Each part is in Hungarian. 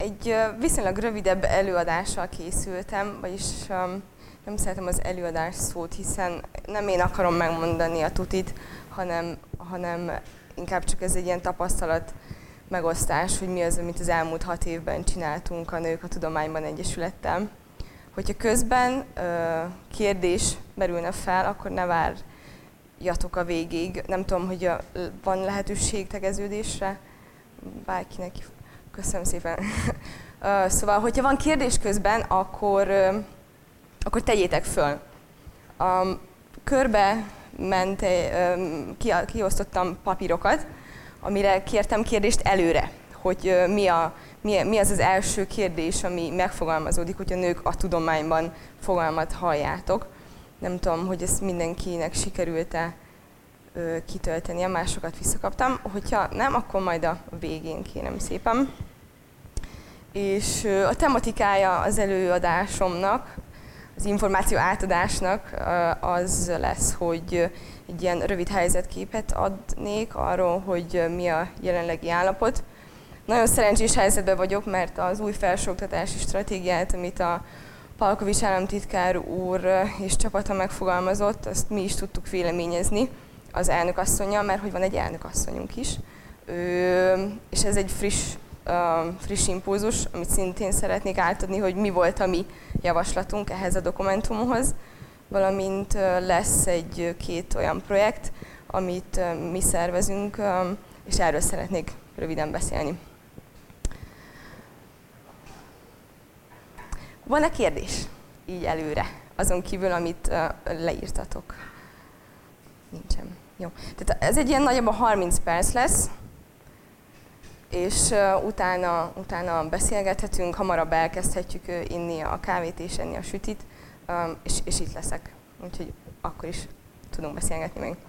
Egy viszonylag rövidebb előadással készültem, vagyis nem szeretem az előadás szót, hiszen nem én akarom megmondani a tutit, hanem inkább csak ez egy ilyen tapasztalat megosztás, hogy mi az, amit az elmúlt 6 évben csináltunk a Nők a Tudományban Egyesülettel. Hogyha közben kérdés merülne fel, akkor ne várjatok a végig. Nem tudom, hogy van lehetőség tegeződésre bárkinek. Köszönöm szépen. Szóval, hogyha van kérdés közben, akkor tegyétek föl. Körbe kiosztottam papírokat, amire kértem kérdést előre, hogy mi az az első kérdés, ami megfogalmazódik, hogy a Nők a Tudományban fogalmat halljátok. Nem tudom, hogy ezt mindenkinek sikerült-e kitölteni, másokat visszakaptam. Hogyha nem, akkor majd a végén, kérem szépen. És a tematikája az előadásomnak, az információ átadásnak az lesz, hogy egy ilyen rövid helyzetképet adnék arról, hogy mi a jelenlegi állapot. Nagyon szerencsés helyzetben vagyok, mert az új felsőoktatási stratégiát, amit a Palkovics államtitkár úr és csapata megfogalmazott, azt mi is tudtuk véleményezni az elnökasszonnyal, mert hogy van egy elnökasszonyunk is. És ez egy friss impulzus, amit szintén szeretnék átadni, hogy mi volt a mi javaslatunk ehhez a dokumentumhoz, valamint lesz két olyan projekt, amit mi szervezünk, és erről szeretnék röviden beszélni. Van-e kérdés így előre, azon kívül, amit leírtatok? Nincsen. Jó. Tehát ez egy ilyen nagyjából 30 perc lesz, és utána beszélgethetünk, hamarabb elkezdhetjük inni a kávét és enni a sütit, és itt leszek. Úgyhogy akkor is tudunk beszélgetni még.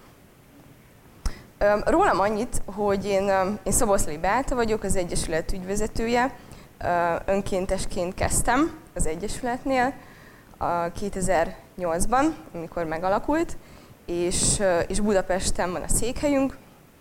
Rólam annyit, hogy én Szoboszlai Beáta vagyok, az Egyesület ügyvezetője. Önkéntesként kezdtem az Egyesületnél 2008-ban, amikor megalakult, és Budapesten van a székhelyünk.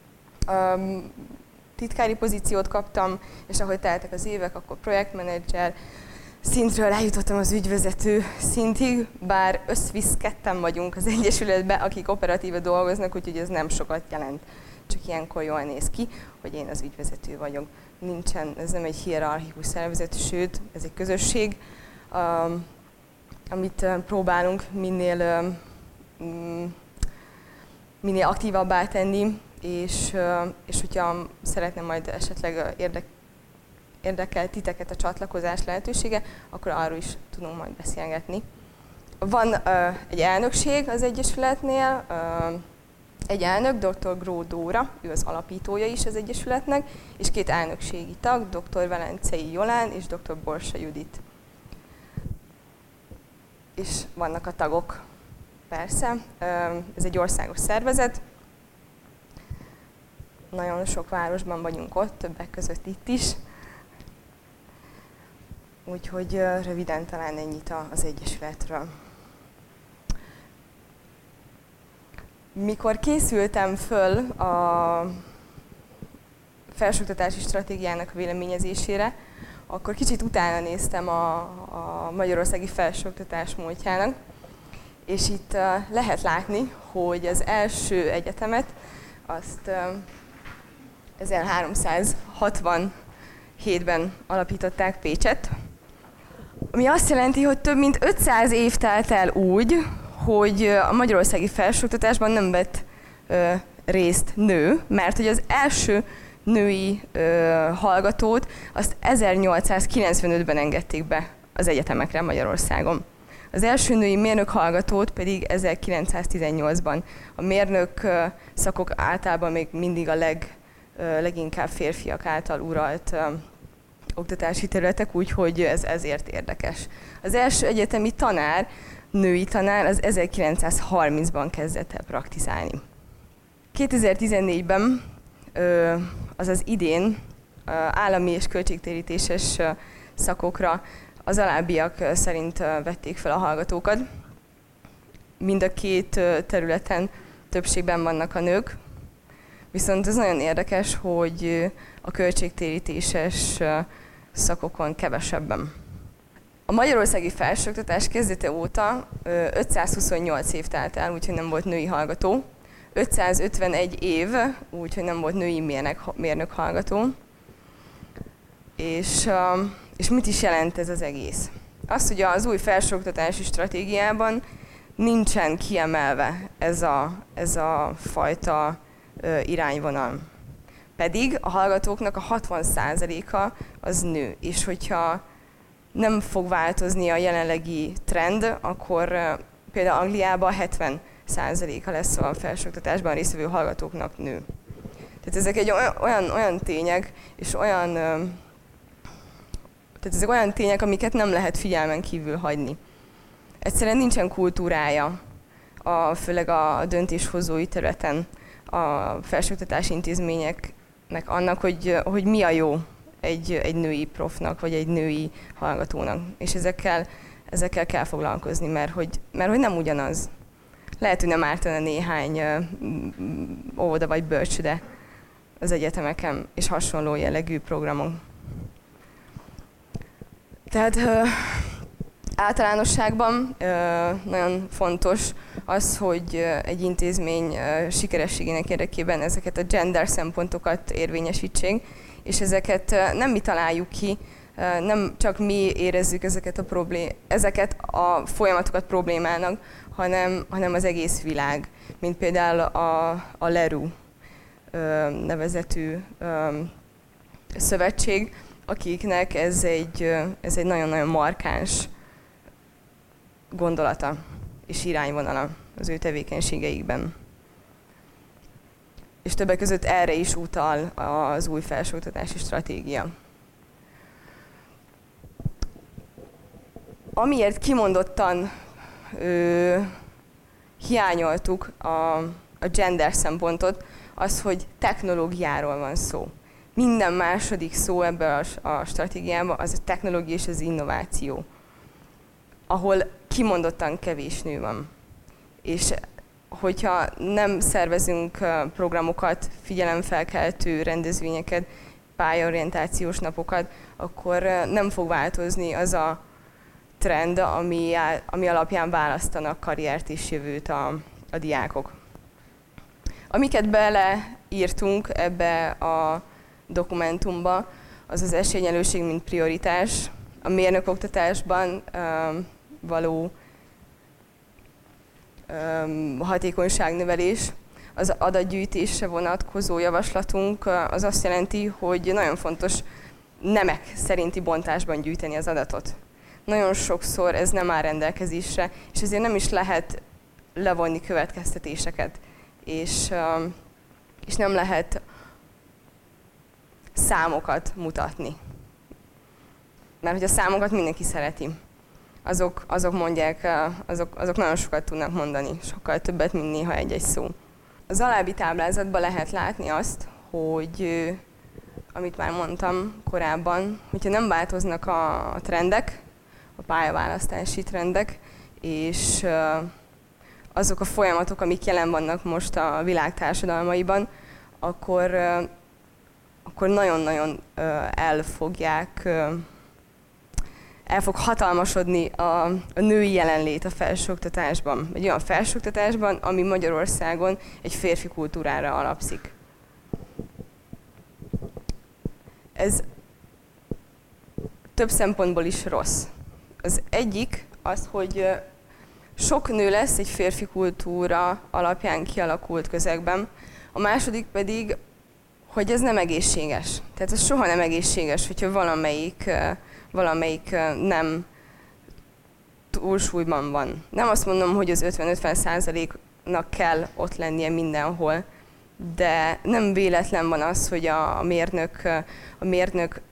Titkári pozíciót kaptam, és ahogy teltek az évek, akkor projektmenedzser szintről eljutottam az ügyvezető szintig, bár összvisz ketten vagyunk az Egyesületben, akik operatíve dolgoznak, úgyhogy ez nem sokat jelent. Csak ilyenkor jól néz ki, hogy én az ügyvezető vagyok. Ez nem egy hierarchikus szervezet, sőt, ez egy közösség, amit próbálunk minél aktívabbá tenni, és hogyha szeretném majd esetleg érdekel titeket a csatlakozás lehetősége, akkor arról is tudunk majd beszélgetni. Van egy elnökség az Egyesületnél, egy elnök, dr. Gró Dóra, ő az alapítója is az Egyesületnek, és 2 elnökségi tag, dr. Velencei Jolán és dr. Borsa Judit. És vannak a tagok, persze. Ez egy országos szervezet. Nagyon sok városban vagyunk ott, többek között itt is. Úgyhogy röviden talán ennyit az Egyesületről. Mikor készültem föl a felsőoktatási stratégiának a véleményezésére, akkor kicsit utána néztem a magyarországi felsőoktatás múltjának, és itt lehet látni, hogy az első egyetemet azt 1367-ben alapították Pécset, ami azt jelenti, hogy több mint 500 év telt el úgy, hogy a magyarországi felsőoktatásban nem vett részt nő, mert hogy az első női hallgatót azt 1895-ben engedték be az egyetemekre Magyarországon. Az első női mérnök hallgatót pedig 1918-ban. A mérnök szakok általában még mindig a leginkább férfiak által uralt oktatási területek, úgyhogy ez ezért érdekes. Az első egyetemi tanár, női tanár az 1930-ban kezdett el praktizálni. 2014-ben, azaz idén állami és költségtérítéses szakokra az alábbiak szerint vették fel a hallgatókat. Mind a 2 területen többségben vannak a nők, viszont ez nagyon érdekes, hogy a költségtérítéses szakokon kevesebben. A magyarországi felsőoktatás kezdete óta 528 év telt el, úgyhogy nem volt női hallgató. 551 év, úgyhogy nem volt női mérnök hallgató. És mit is jelent ez az egész? Az, hogy az új felsőoktatási stratégiában nincsen kiemelve ez a fajta irányvonal. Pedig a hallgatóknak a 60%-a az nő, és hogyha nem fog változni a jelenlegi trend, akkor például Angliában 70%-a lesz a felsőoktatásban résztvevő hallgatóknak nő. Tehát ezek egy olyan tények, és ezek olyan tények, amiket nem lehet figyelmen kívül hagyni. Egyszerűen nincsen kultúrája, főleg a döntéshozói területen a felsőoktatási intézményeknek annak, hogy mi a jó egy női profnak, vagy egy női hallgatónak. És ezekkel kell foglalkozni, mert hogy nem ugyanaz. Lehet, hogy nem ártana néhány óvoda vagy bölcsőde az egyetemeken, és hasonló jellegű programok. Tehát általánosságban nagyon fontos az, hogy egy intézmény sikerességének érdekében ezeket a gender szempontokat érvényesítsék, és ezeket nem mi találjuk ki, nem csak mi érezzük ezeket a folyamatokat problémának, hanem az egész világ, mint például a LERU nevezetű szövetség, akiknek ez egy nagyon-nagyon markáns gondolata és irányvonala az ő tevékenységeikben. És többek között erre is utal az új felsőoktatási stratégia. Amiért kimondottan hiányoltuk a gender szempontot, az, hogy technológiáról van szó. Minden második szó ebben a stratégiában az a technológia és az innováció, ahol kimondottan kevés nő van. És hogyha nem szervezünk programokat, figyelemfelkeltő rendezvényeket, pályaorientációs napokat, akkor nem fog változni az a trend, ami alapján választanak karriert és jövőt a diákok. Amiket beleírtunk ebbe a dokumentumba, az az esélyegyenlőség, mint prioritás, a mérnökoktatásban való hatékonyságnövelés, az adatgyűjtésre vonatkozó javaslatunk az azt jelenti, hogy nagyon fontos nemek szerinti bontásban gyűjteni az adatot. Nagyon sokszor ez nem áll rendelkezésre, és ezért nem is lehet levonni következtetéseket, és nem lehet számokat mutatni. Mert hogy a számokat mindenki szereti. Azok mondják, azok nagyon sokat tudnak mondani, sokkal többet, mint néha egy-egy szó. Az alábbi táblázatban lehet látni azt, hogy, amit már mondtam korábban, hogyha nem változnak a trendek, a pályaválasztási trendek, és azok a folyamatok, amik jelen vannak most a világ társadalmaiban, akkor nagyon-nagyon el fog hatalmasodni a női jelenlét a felsőoktatásban. Egy olyan felsőoktatásban, ami Magyarországon egy férfi kultúrára alapszik. Ez több szempontból is rossz. Az egyik az, hogy sok nő lesz egy férfi kultúra alapján kialakult közegben. A második pedig, hogy ez nem egészséges. Tehát ez soha nem egészséges, hogyha valamelyik nem túlsúlyban van. Nem azt mondom, hogy az 50-50%-nak kell ott lennie mindenhol, de nem véletlen van az, hogy a mérnök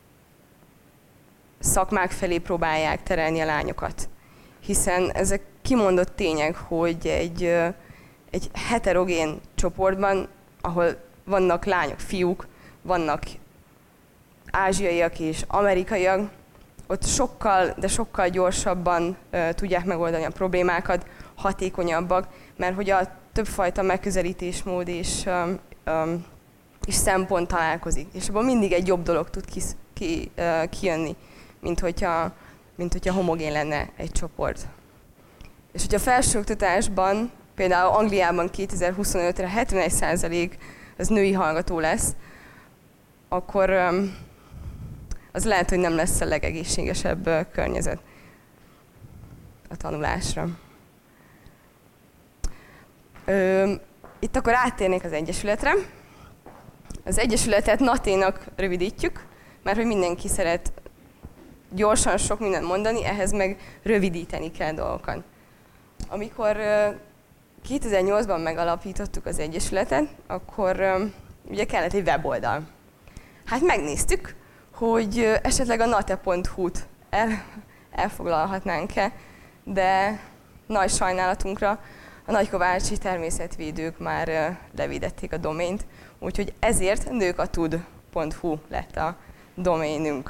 szakmák felé próbálják terelni a lányokat. Hiszen ezek kimondott tények, hogy egy heterogén csoportban, ahol vannak lányok, fiúk, vannak ázsiaiak és amerikaiak, ott sokkal gyorsabban tudják megoldani a problémákat, hatékonyabbak, mert hogy a többfajta megközelítésmód és szempont találkozik, és abban mindig egy jobb dolog tud kijönni, mint hogyha homogén lenne egy csoport. És hogyha a felsőoktatásban, például Angliában 2025-re 71% az női hallgató lesz, akkor az lehet, hogy nem lesz a legegészségesebb környezet a tanulásra. Itt akkor áttérnék az Egyesületre. Az Egyesületet NATÉ-nak rövidítjük, mert hogy mindenki szeret gyorsan sok mindent mondani, ehhez meg rövidíteni kell dolgokat. Amikor 2008-ban megalapítottuk az Egyesületet, akkor ugye kellett egy weboldal. Hát megnéztük, hogy esetleg a nate.hu-t elfoglalhatnánk-e, de nagy sajnálatunkra a nagykovácsi természetvédők már levédették a domént, úgyhogy ezért nőkatud.hu lett a doménünk.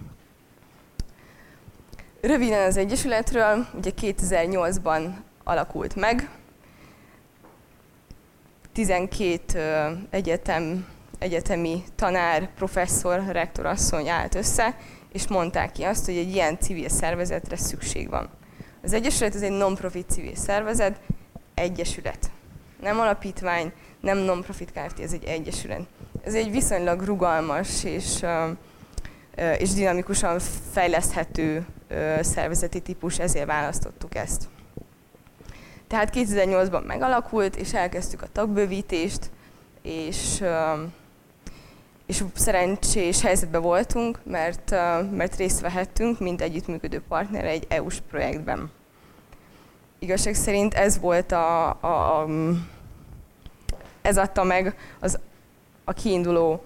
Röviden az Egyesületről, ugye 2008-ban alakult meg, 12 egyetemi tanár, professzor, rektorasszony állt össze, és mondták ki azt, hogy egy ilyen civil szervezetre szükség van. Az Egyesület ez egy non-profit civil szervezet, egyesület. Nem alapítvány, nem non-profit Kft., ez egy egyesület. Ez egy viszonylag rugalmas és dinamikusan fejleszthető szervezeti típus, ezért választottuk ezt. Tehát 2008-ban megalakult, és elkezdtük a tagbővítést, és szerencsés helyzetben voltunk, mert részt vehettünk, mint együttműködő partner egy EU-s projektben. Igazság szerint ez volt ez adta meg a kiinduló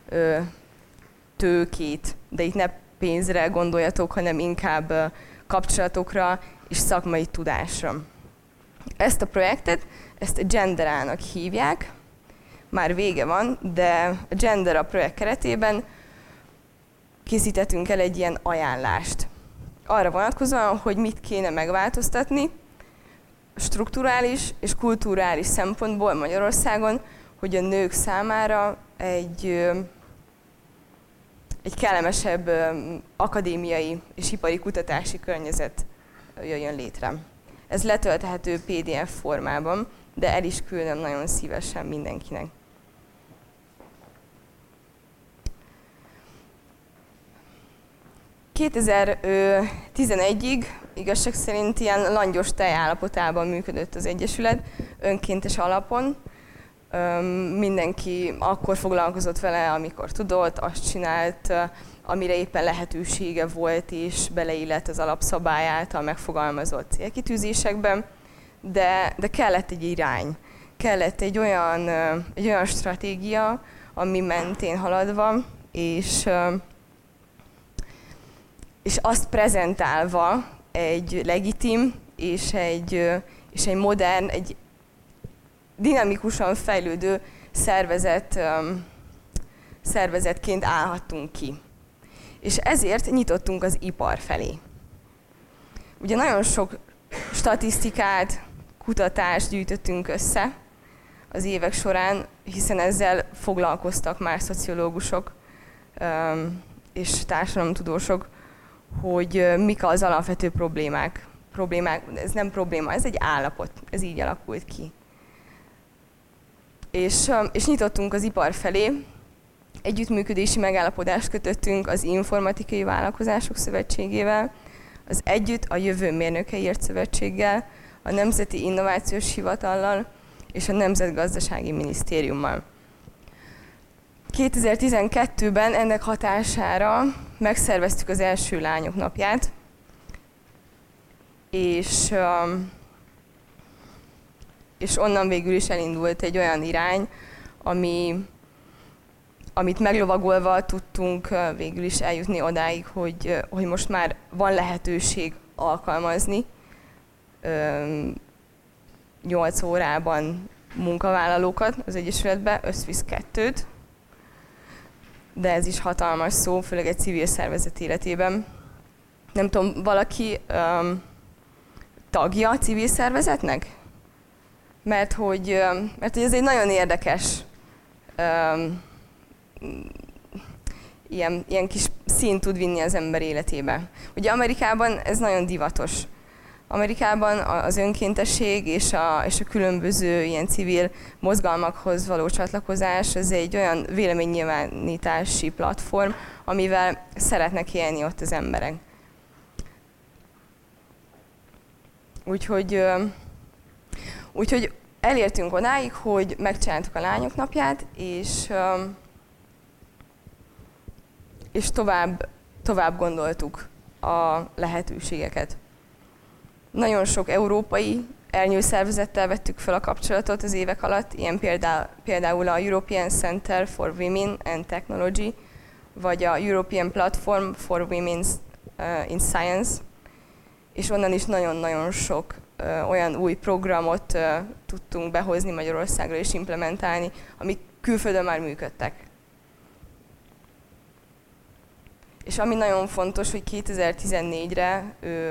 tőkét, de itt ne pénzre gondoljatok, hanem inkább kapcsolatokra és szakmai tudásra. Ezt a projektet, ezt Gender-ának hívják, már vége van, de a Gender a projekt keretében készítettünk el egy ilyen ajánlást. Arra vonatkozóan, hogy mit kéne megváltoztatni strukturális és kulturális szempontból Magyarországon, hogy a nők számára egy kellemesebb akadémiai és ipari kutatási környezet jöjjön létre. Ez letölthető PDF formában, de el is küldöm nagyon szívesen mindenkinek. ...2011-ig igazság szerint ilyen langyos tej állapotában működött az Egyesület, önkéntes alapon. Mindenki akkor foglalkozott vele, amikor tudott, azt csinált, amire éppen lehetősége volt, és beleillett az alapszabály által megfogalmazott célkitűzésekben, de kellett egy irány, kellett egy olyan stratégia, ami mentén haladva, és azt prezentálva egy legitim és egy modern, egy dinamikusan fejlődő szervezetként állhattunk ki. És ezért nyitottunk az ipar felé. Ugye nagyon sok statisztikát, kutatást gyűjtöttünk össze az évek során, hiszen ezzel foglalkoztak már szociológusok és társadalomtudósok, hogy mik az alapvető problémák. Ez nem probléma, ez egy állapot, ez így alakult ki. És nyitottunk az ipar felé, együttműködési megállapodást kötöttünk az Informatikai Vállalkozások Szövetségével, az Együtt a Jövő Mérnökeiért Szövetséggel, a Nemzeti Innovációs Hivatallal és a Nemzetgazdasági Minisztériummal. 2012-ben ennek hatására megszerveztük az első Lányok Napját, és onnan végül is elindult egy olyan irány, amit meglovagolva tudtunk végül is eljutni odáig, hogy most már van lehetőség alkalmazni 8 órában munkavállalókat az Egyesületbe, összvisz 2-t, de ez is hatalmas szó, főleg egy civil szervezet életében. Nem tudom, valaki tagja a civil szervezetnek? Mert hogy ez egy nagyon érdekes ilyen kis színt tud vinni az ember életébe. Ugye Amerikában ez nagyon divatos. Amerikában az önkéntesség és a különböző ilyen civil mozgalmakhoz való csatlakozás, ez egy olyan véleménynyilvánítási platform, amivel szeretnek élni ott az emberek. Úgyhogy elértünk odáig, hogy megcsináltuk a Lányok Napját, és tovább gondoltuk a lehetőségeket. Nagyon sok európai ernyőszervezettel vettük fel a kapcsolatot az évek alatt, ilyen például a European Center for Women and Technology, vagy a European Platform for Women in Science, és onnan is nagyon-nagyon sok olyan új programot tudtunk behozni Magyarországra és implementálni, amik külföldön már működtek. És ami nagyon fontos, hogy 2014-re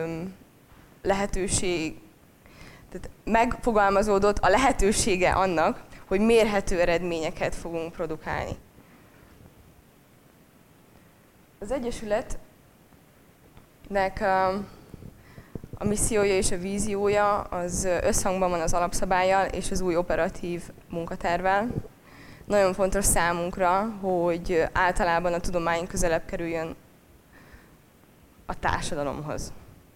tehát megfogalmazódott a lehetősége annak, hogy mérhető eredményeket fogunk produkálni. Az Egyesületnek a missziója és a víziója az összhangban van az alapszabállyal és az új operatív munkatervvel. Nagyon fontos számunkra, hogy általában a tudomány közelebb kerüljön a társadalomhoz.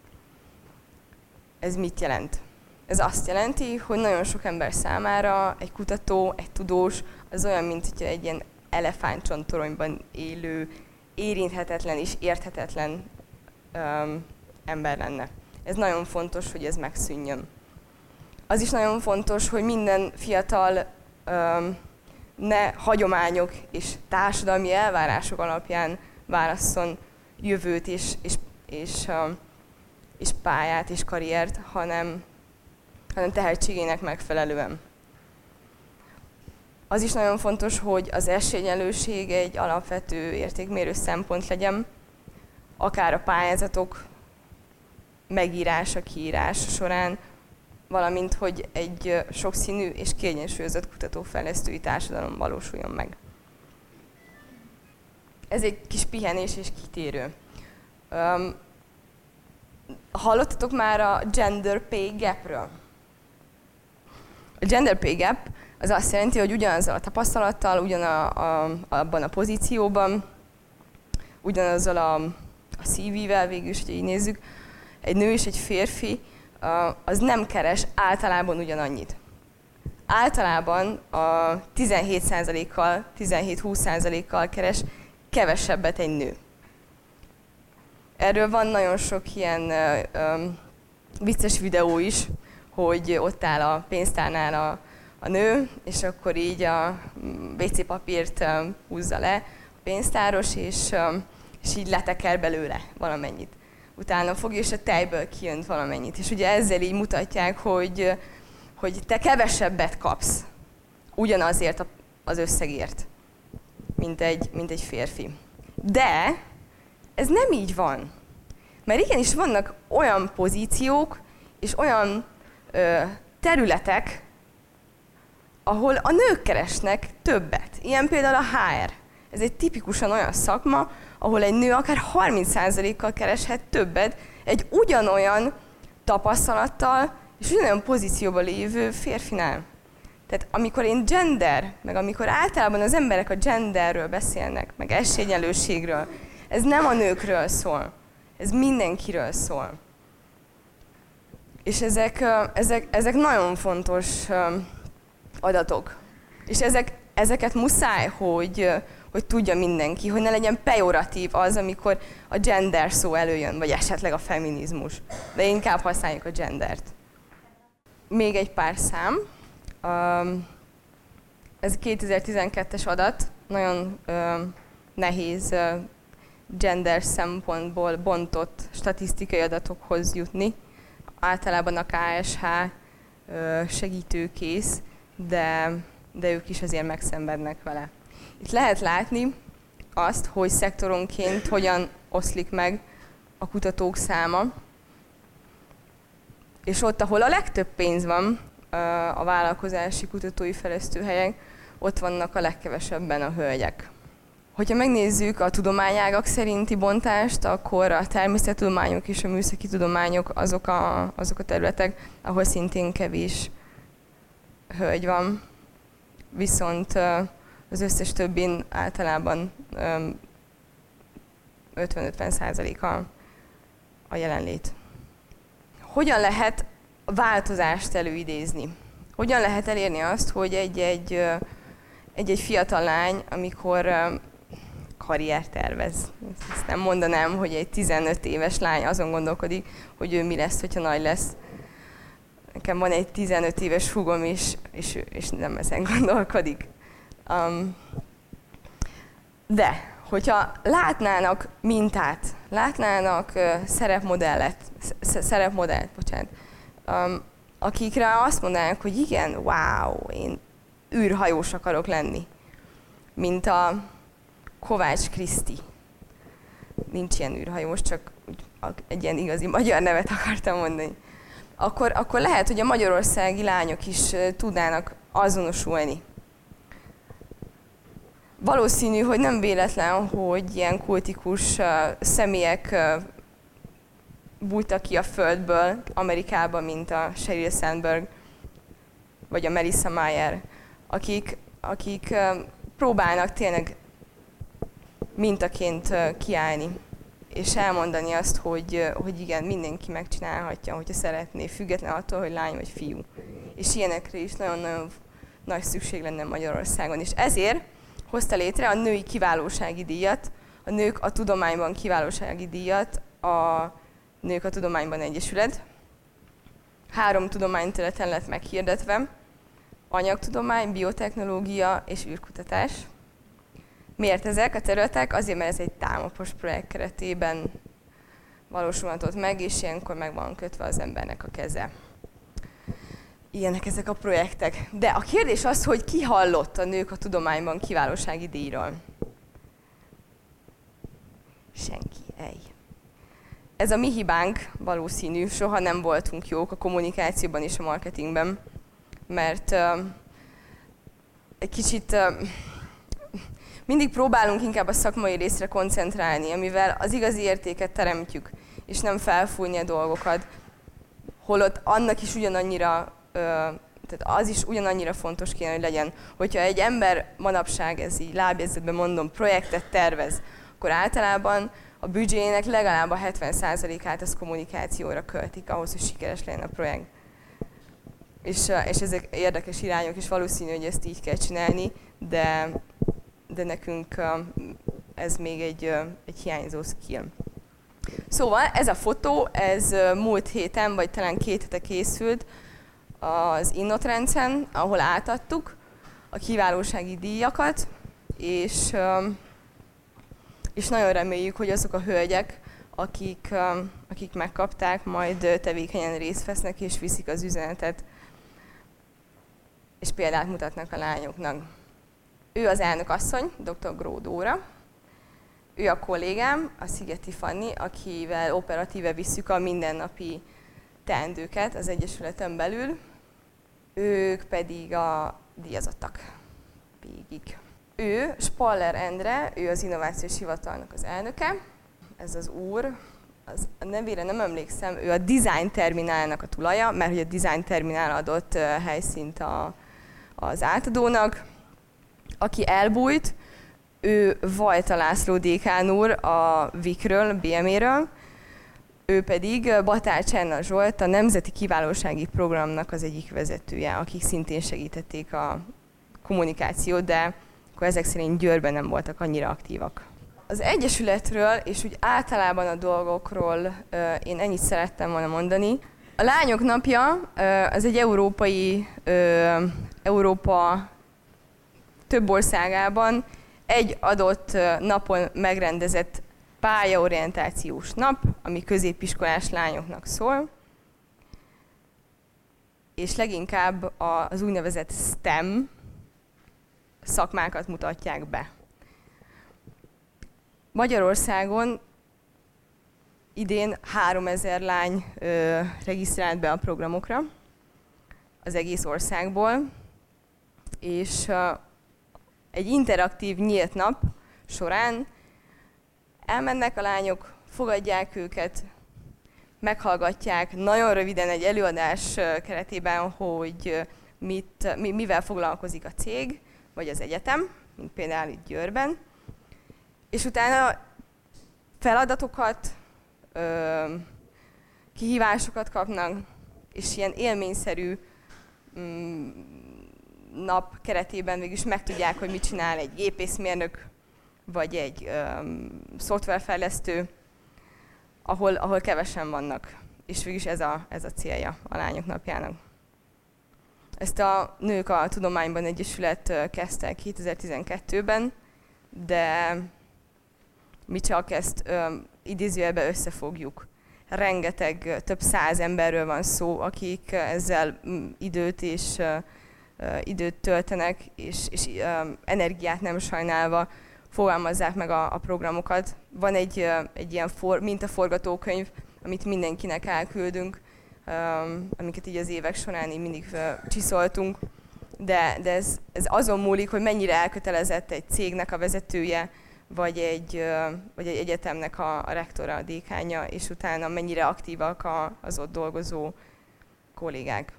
Ez mit jelent? Ez azt jelenti, hogy nagyon sok ember számára egy kutató, egy tudós, az olyan, mint hogy egy ilyen elefántcsontoronyban élő, érinthetetlen és érthetetlen ember lenne. Ez nagyon fontos, hogy ez megszűnjön. Az is nagyon fontos, hogy minden fiatal ne hagyományok és társadalmi elvárások alapján válasszon jövőt és pályát és karriert, hanem tehetségének megfelelően. Az is nagyon fontos, hogy az esélyegyenlőség egy alapvető értékmérő szempont legyen, akár a pályázatok megírása, kiírása során, valamint hogy egy sokszínű és kiegyensúlyozott kutatófejlesztői társadalom valósuljon meg. Ez egy kis pihenés és kitérő. Hallottatok már a Gender Pay Gap-ről? A Gender Pay Gap az azt jelenti, hogy ugyanazzal a tapasztalattal, abban a pozícióban, ugyanazzal a CV-vel végül is, hogy így nézzük, egy nő és egy férfi, az nem keres általában ugyanannyit. Általában a 17%-kal, 17-20%-kal keres kevesebbet egy nő. Erről van nagyon sok ilyen vicces videó is, hogy ott áll a pénztárnál a nő, és akkor így a WC papírt húzza le a pénztáros, és így leteker belőle valamennyit. Utána fogja, és a tejből kijön valamennyit. És ugye ezzel így mutatják, hogy te kevesebbet kapsz ugyanazért az összegért, mint egy férfi. De ez nem így van. Mert igenis vannak olyan pozíciók és olyan területek, ahol a nők keresnek többet. Ilyen például a HR. Ez egy tipikusan olyan szakma, ahol egy nő akár 30%-kal kereshet többet egy ugyanolyan tapasztalattal és ugyanolyan pozícióban lévő férfinál. Tehát amikor én gender, meg amikor általában az emberek a genderről beszélnek, meg esélyegyenlőségről, ez nem a nőkről szól, ez mindenkiről szól. És ezek nagyon fontos adatok. És ezeket muszáj, hogy tudja mindenki, hogy ne legyen pejoratív az, amikor a gender szó előjön, vagy esetleg a feminizmus. De inkább használjuk a gendert. Még egy pár szám. Ez 2012-es adat, nagyon nehéz gender szempontból bontott statisztikai adatokhoz jutni. Általában a KSH segítőkész, de ők is azért megszenvednek vele. Itt lehet látni azt, hogy szektoronként hogyan oszlik meg a kutatók száma, és ott, ahol a legtöbb pénz van, a vállalkozási kutatói fejlesztőhelyek, ott vannak a legkevesebben a hölgyek. Hogyha megnézzük a tudományágak szerinti bontást, akkor a természettudományok és a műszaki tudományok azok a területek, ahol szintén kevés hölgy van. Viszont az összes többin általában 50-50% a jelenlét. Hogyan lehet változást előidézni? Hogyan lehet elérni azt, hogy egy fiatal lány, amikor karriert tervez. Ezt nem mondanám, hogy egy 15 éves lány azon gondolkodik, hogy ő mi lesz, hogyha nagy lesz. Nekem van egy 15 éves húgom is, és nem ezen gondolkodik. De, hogyha látnának mintát, látnának szerepmodellt, akikre azt mondanak, hogy igen, wow, én űrhajós akarok lenni, mint a Kovács Kriszti. Nincs ilyen űrhajós, csak egy ilyen igazi magyar nevet akartam mondani. Akkor lehet, hogy a magyarországi lányok is tudnának azonosulni. Valószínű, hogy nem véletlen, hogy ilyen kultikus személyek bújtak ki a földből Amerikában, mint a Sheryl Sandberg vagy a Marissa Mayer, akik próbálnak tényleg mintaként kiállni, és elmondani azt, hogy igen, mindenki megcsinálhatja, hogyha szeretné, független attól, hogy lány vagy fiú. És ilyenekre is nagyon-nagyon nagy szükség lenne Magyarországon. És ezért hozta létre a női kiválósági díjat, a Nők a Tudományban kiválósági díjat, a Nők a Tudományban Egyesület. 3 tudományterületen lett meghirdetve: anyagtudomány, biotechnológia és űrkutatás. Miért ezek a területek? Azért, mert ez egy támopos projekt keretében valósulhatott meg, és ilyenkor meg van kötve az embernek a keze. Ilyenek ezek a projektek. De a kérdés az, hogy ki hallott a Nők a Tudományban kiválósági díjról? Senki. Ez a mi hibánk, valószínű, soha nem voltunk jók a kommunikációban és a marketingben, mert egy kicsit mindig próbálunk inkább a szakmai részre koncentrálni, amivel az igazi értéket teremtjük, és nem felfújni a dolgokat, holott annak is ugyanannyira, tehát az is ugyanannyira fontos kéne, hogy legyen. Hogyha egy ember manapság, ez így lábjegyzetben mondom, projektet tervez, akkor általában a büdzséjének legalább a 70%-át az kommunikációra költik, ahhoz, hogy sikeres legyen a projekt. És ezek érdekes irányok, és valószínű, hogy ezt így kell csinálni, de nekünk ez még egy hiányzó skill. Szóval ez a fotó, ez múlt héten, vagy talán 2 hete készült az Innotrendsen, ahol átadtuk a kiválósági díjakat, és nagyon reméljük, hogy azok a hölgyek, akik megkapták, majd tevékenyen részt vesznek és viszik az üzenetet, és példát mutatnak a lányoknak. Ő az elnökasszony, dr. Gróth Dóra. Ő a kollégám, a Szigeti Fanni, akivel operatíve visszük a mindennapi teendőket az Egyesületen belül. Ők pedig a díjazottak végig. Ő, Spaller Endre, ő az Innovációs Hivatalnak az elnöke. Ez az úr, a nevére nem emlékszem, ő a Design Terminálnak a tulaja, mert hogy a Design Terminál adott helyszínt az átadónak. Aki elbújt, ő Vajta László dékán úr a VIK-ről, BME-ről, ő pedig Batár Cserna Zsolt, a Nemzeti Kiválósági Programnak az egyik vezetője, akik szintén segítették a kommunikációt, de akkor ezek szerint Győrben nem voltak annyira aktívak. Az Egyesületről és úgy általában a dolgokról én ennyit szerettem volna mondani. A Lányok Napja az egy Európa több országában egy adott napon megrendezett pályaorientációs nap, ami középiskolás lányoknak szól, és leginkább az úgynevezett STEM szakmákat mutatják be. Magyarországon idén 3000 lány regisztrált be a programokra az egész országból, és egy interaktív nyílt nap során. Elmennek a lányok, fogadják őket, meghallgatják nagyon röviden egy előadás keretében, hogy mivel foglalkozik a cég, vagy az egyetem, mint például itt Győrben, és utána feladatokat, kihívásokat kapnak, és ilyen élményszerű nap keretében végülis megtudják, hogy mit csinál egy gépészmérnök, vagy egy szoftverfejlesztő, ahol kevesen vannak. És végülis ez a célja a lányok napjának. Ezt a Nők a Tudományban Egyesület kezdte 2012-ben, de mi csak ezt idézőjelben összefogjuk. Rengeteg, több 100 emberről van szó, akik ezzel időt töltenek, és energiát nem sajnálva fogalmazzák meg a programokat. Van egy ilyen mintaforgatókönyv, amit mindenkinek elküldünk, amiket így az évek során így mindig csiszoltunk, de ez azon múlik, hogy mennyire elkötelezett egy cégnek a vezetője, vagy egy egyetemnek a rektora, a dékánja, és utána mennyire aktívak az ott dolgozó kollégák.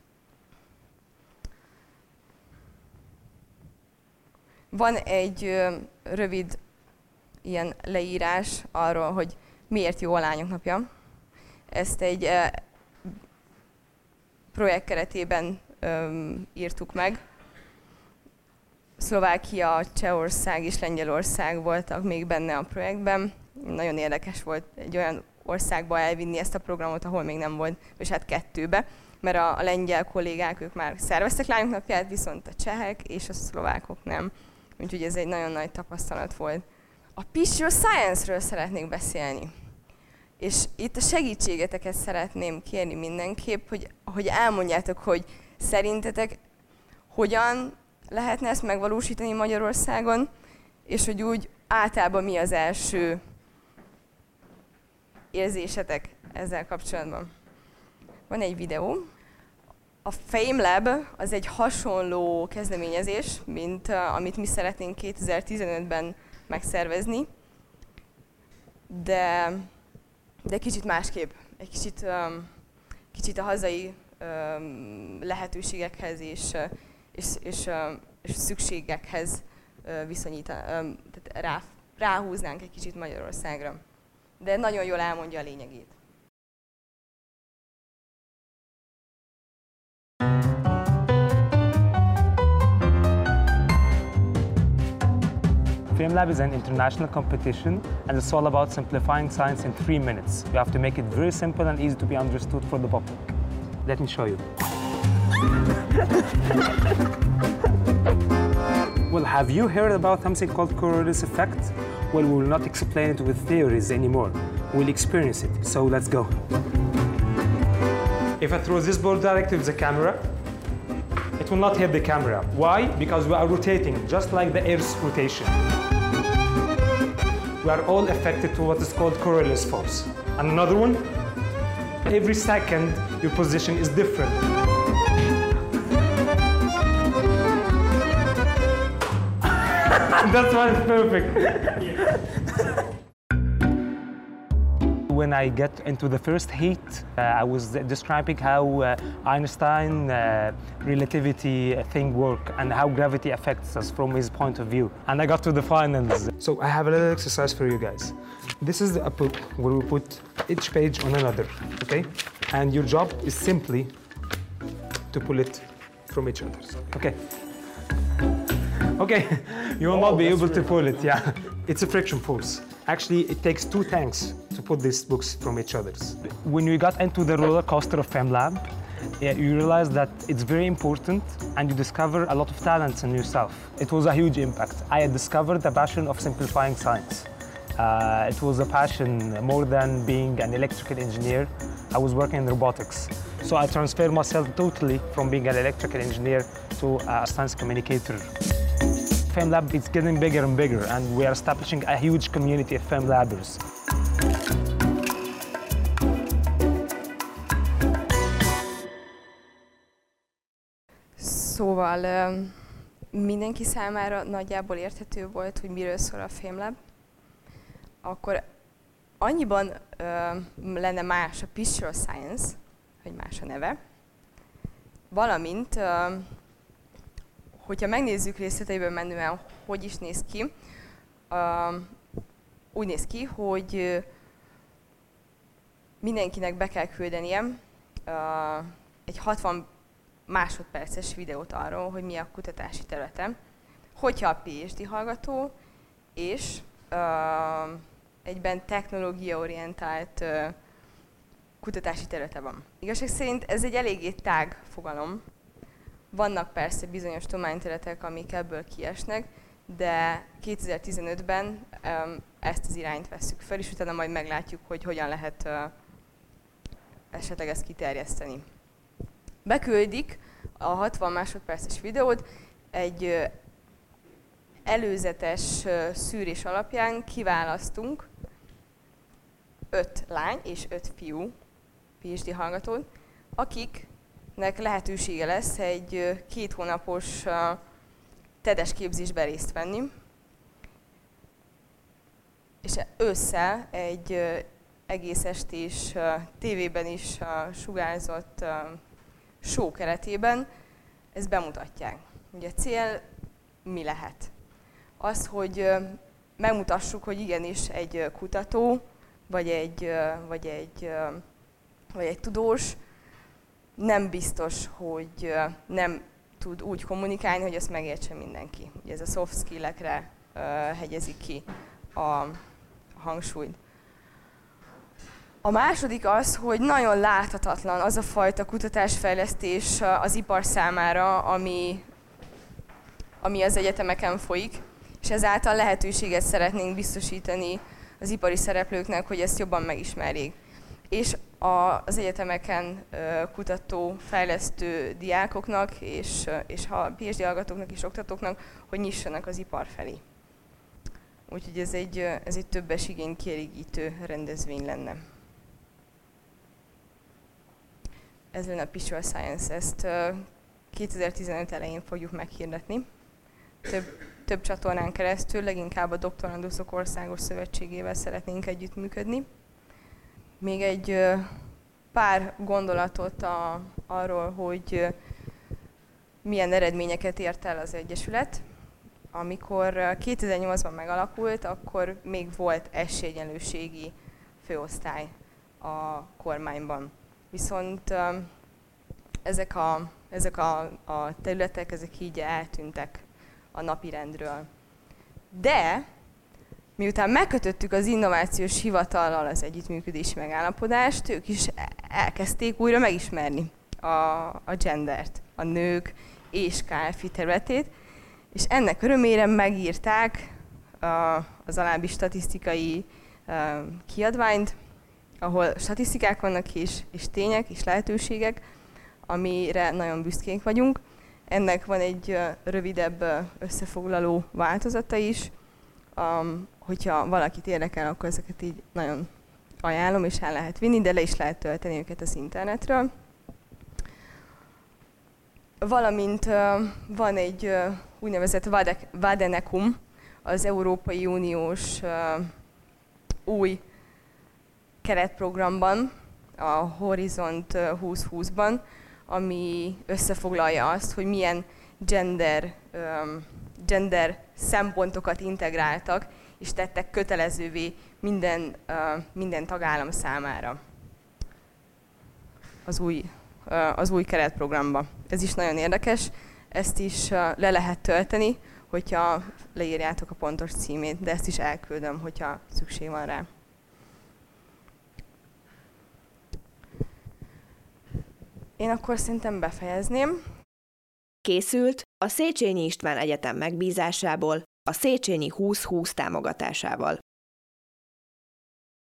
Van egy rövid ilyen leírás arról, hogy miért jó a lányok napja. Ezt egy projekt keretében írtuk meg. Szlovákia, Csehország és Lengyelország voltak még benne a projektben. Nagyon érdekes volt egy olyan országba elvinni ezt a programot, ahol még nem volt, és hát 2-be, mert a lengyel kollégák, ők már szerveztek lányok napját, viszont a csehek és a szlovákok nem. Úgyhogy ez egy nagyon nagy tapasztalat volt. A Pistol Science-ről szeretnék beszélni. És itt a segítségeteket szeretném kérni mindenképp, hogy elmondjátok, hogy szerintetek hogyan lehetne ezt megvalósítani Magyarországon, és hogy úgy általában mi az első érzésetek ezzel kapcsolatban. Van egy videó. A FameLab az egy hasonló kezdeményezés, mint amit mi szeretnénk 2015-ben megszervezni, de kicsit másképp, egy kicsit a hazai lehetőségekhez és szükségekhez tehát ráhúznánk egy kicsit Magyarországra. De nagyon jól elmondja a lényegét. FameLab is an international competition, and it's all about simplifying science in 3 minutes. You have to make it very simple and easy to be understood for the public. Let me show you. Well, have you heard about something called Coriolis effect? Well, we will not explain it with theories anymore. We'll experience it, so let's go. If I throw this ball directly to the camera, it will not hit the camera. Why? Because we are rotating, just like the Earth's rotation. We are all affected to what is called Coriolis force. And another one, every second your position is different. That's why it's perfect. When I get into the first heat, I was describing how Einstein relativity thing work and how gravity affects us from his point of view. And I got to the finals. So I have a little exercise for you guys. This is a book where we put each page on another, okay? And your job is simply to pull it from each other, okay? Okay, you will not be able to pull it, yeah. It's a friction force. Actually, it takes 2 tanks to put these books from each other. When we got into the roller coaster of FameLab, you realize that it's very important and you discover a lot of talents in yourself. It was a huge impact. I had discovered the passion of simplifying science. It was a passion more than being an electrical engineer. I was working in robotics. So I transferred myself totally from being an electrical engineer to a science communicator. FameLab is getting bigger and bigger, and we are establishing a huge community of FameLabbers. Szóval mindenki számára nagyjából érthető volt, hogy miről szól a FameLab, akkor annyiban lenne más a Picture Science, hogy más a neve, valamint, hogyha megnézzük részleteiben menően, hogy is néz ki, úgy néz ki, hogy mindenkinek be kell küldenie egy 60 másodperces videót arról, hogy mi a kutatási területe, hogyha a PhD hallgató, és egyben technológiaorientált kutatási területe van. Igazság szerint ez egy eléggé tág fogalom. Vannak persze bizonyos tudományterületek, amik ebből kiesnek, de 2015-ben ezt az irányt vesszük fel, és utána majd meglátjuk, hogy hogyan lehet esetleg ezt kiterjeszteni. Beküldik a 60 másodperces videót, egy előzetes szűrés alapján kiválasztunk 5 lány és 5 fiú PhD hallgatót, akiknek lehetősége lesz egy 2 hónapos TED-es képzésben részt venni, és ősszel egy egész estés tévében is sugárzott show keretében ezt bemutatják. Ugye a cél mi lehet? Az, hogy megmutassuk, hogy igenis egy kutató, vagy egy tudós nem biztos, hogy nem tud úgy kommunikálni, hogy ezt megértse mindenki. Ugye ez a soft skill-ekre hegyezik ki a hangsúlyt. A második az, hogy nagyon láthatatlan az a fajta kutatásfejlesztés az ipar számára, ami az egyetemeken folyik, és ezáltal lehetőséget szeretnénk biztosítani az ipari szereplőknek, hogy ezt jobban megismerjék. És az egyetemeken kutató, fejlesztő diákoknak és PhD hallgatóknak és oktatóknak, hogy nyissanak az ipar felé. Úgyhogy ez egy többes igény kielégítő rendezvény lenne. Ez lenne a Picture Science, ezt 2015 elején fogjuk meghirdetni. Több csatornán keresztül, leginkább a Doktoranduszok Országos Szövetségével szeretnénk együttműködni. Még egy pár gondolatot arról, hogy milyen eredményeket ért el az Egyesület. Amikor 2008-ban megalakult, akkor még volt esélyegyenlőségi főosztály a kormányban. Viszont ezek a területek ezek így eltűntek a napirendről. De miután megkötöttük az Innovációs Hivatallal az együttműködési megállapodást, ők is elkezdték újra megismerni a gendert, a nők és KFI területét, és ennek örömére megírták az alábbi statisztikai kiadványt, ahol statisztikák vannak és tények és lehetőségek, amire nagyon büszkék vagyunk. Ennek van egy rövidebb összefoglaló változata is. Hogyha valakit érdekel, akkor ezeket így nagyon ajánlom, és el lehet vinni, de le is lehet tölteni őket az internetről. Valamint van egy úgynevezett Vadenekum, az Európai Uniós új keretprogramban, a Horizont 2020-ban, ami összefoglalja azt, hogy milyen gender szempontokat integráltak, és tettek kötelezővé minden tagállam számára az új keretprogramba. Ez is nagyon érdekes, ezt is le lehet tölteni, hogyha leírjátok a pontos címét, de ezt is elküldöm, hogyha szükség van rá. Én akkor szerintem befejezném. Készült a Széchenyi István Egyetem megbízásából, a Széchenyi 2020 támogatásával.